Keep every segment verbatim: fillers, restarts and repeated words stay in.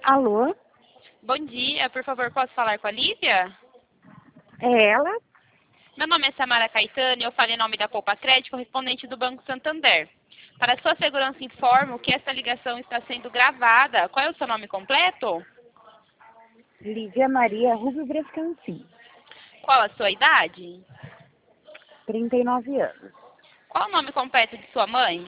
Alô? Bom dia, por favor, posso falar com a Lívia? É ela? Meu nome é Samara Caetano e eu falo em nome da Poupa Crédito, correspondente do Banco Santander. Para sua segurança, informo que essa ligação está sendo gravada. Qual é o seu nome completo? Lívia Maria Rubio Brescancin, Qual a sua idade? trinta e nove anos. Qual o nome completo de sua mãe?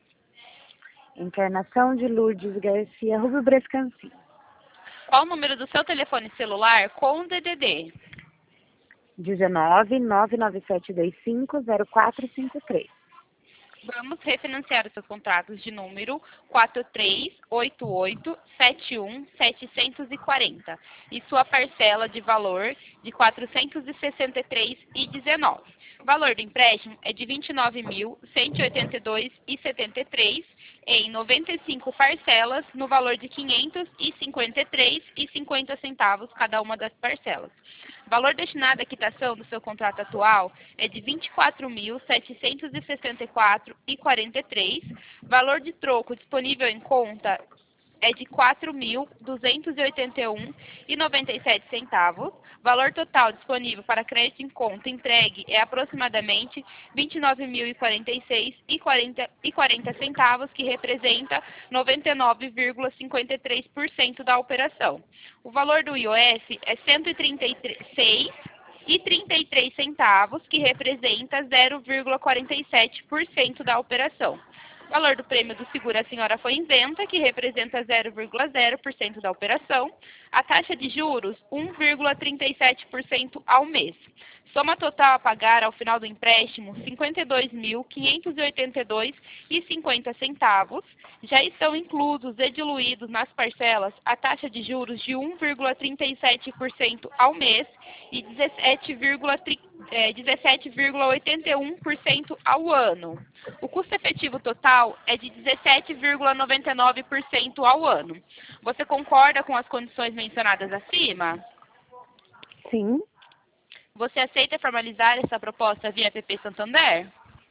Encarnação de Lourdes Garcia Rubio Brescancin. Qual o número do seu telefone celular com D D D? dezenove, nove nove sete dois cinco, zero quatro cinco três. Vamos refinanciar os seus contratos de número quatro três oito oito sete um sete quatro zero e sua parcela de valor de quatrocentos e sessenta e três reais e dezenove centavos. O valor do empréstimo é de vinte e nove mil cento e oitenta e dois reais e setenta e três centavos em noventa e cinco parcelas no valor de quinhentos e cinquenta e três reais e cinquenta centavos cada uma das parcelas. O valor destinado à quitação do seu contrato atual é de vinte e quatro mil setecentos e sessenta e quatro reais e quarenta e três centavos. Valor de troco disponível em conta é de quatro mil duzentos e oitenta e um reais e noventa e sete centavos. Valor total disponível para crédito em conta entregue é aproximadamente vinte e nove mil e quarenta e seis reais e quarenta centavos, que representa noventa e nove vírgula cinquenta e três por cento da operação. O valor do I O F é cento e trinta e seis reais e trinta e três centavos, que representa zero vírgula quarenta e sete por cento da operação. O valor do prêmio do seguro a senhora foi isenta, que representa zero vírgula zero por cento da operação. A taxa de juros, um vírgula trinta e sete por cento ao mês. Soma total a pagar ao final do empréstimo, cinquenta e dois mil quinhentos e oitenta e dois reais e cinquenta centavos. Já estão inclusos e diluídos nas parcelas a taxa de juros de um vírgula trinta e sete por cento ao mês e dezessete vírgula oitenta e um por cento ao ano. O custo efetivo total é de dezessete vírgula noventa e nove por cento ao ano. Você concorda com as condições mencionadas acima? Sim, Você aceita formalizar essa proposta via P P Santander?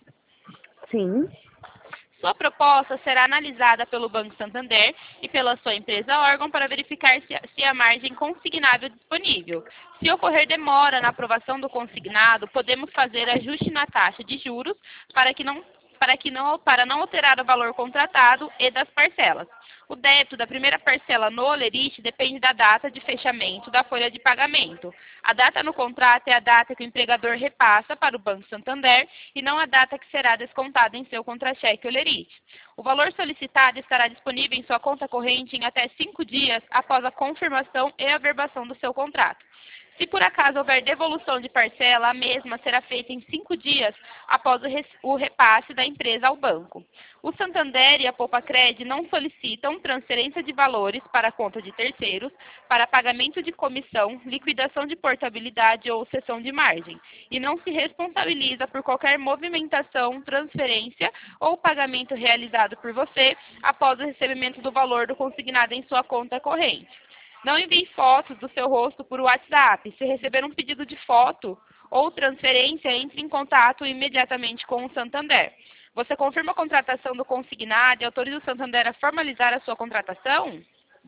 sim. Sua proposta será analisada pelo Banco Santander e pela sua empresa órgão para verificar se, se há margem consignável disponível. Se ocorrer demora na aprovação do consignado, podemos fazer ajuste na taxa de juros para que não para, que não, para não alterar o valor contratado e das parcelas. O débito da primeira parcela no holerite depende da data de fechamento da folha de pagamento. A data no contrato é a data que o empregador repassa para o Banco Santander e não a data que será descontada em seu contra-cheque holerite. O valor solicitado estará disponível em sua conta corrente em até cinco dias após a confirmação e averbação do seu contrato. Se por acaso houver devolução de parcela, a mesma será feita em cinco dias após o repasse da empresa ao banco. O Santander e a Poupa Crédito não solicitam transferência de valores para a conta de terceiros, para pagamento de comissão, liquidação de portabilidade ou cessão de margem, e não se responsabiliza por qualquer movimentação, transferência ou pagamento realizado por você após o recebimento do valor do consignado em sua conta corrente. Não envie fotos do seu rosto por WhatsApp. Se receber um pedido de foto ou transferência, entre em contato imediatamente com o Santander. Você confirma a contratação do consignado e autoriza o Santander a formalizar a sua contratação?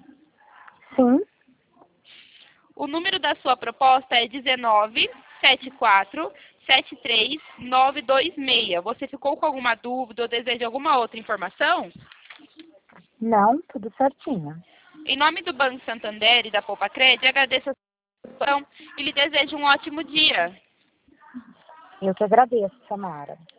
Sim. O número da sua proposta é dezenove setenta e quatro setenta e três nove dois seis. Você ficou com alguma dúvida ou deseja alguma outra informação? Não, tudo certinho. Em nome do Banco Santander e da Poupa Crédito, agradeço a sua atenção e lhe desejo um ótimo dia. Eu que agradeço, Samara.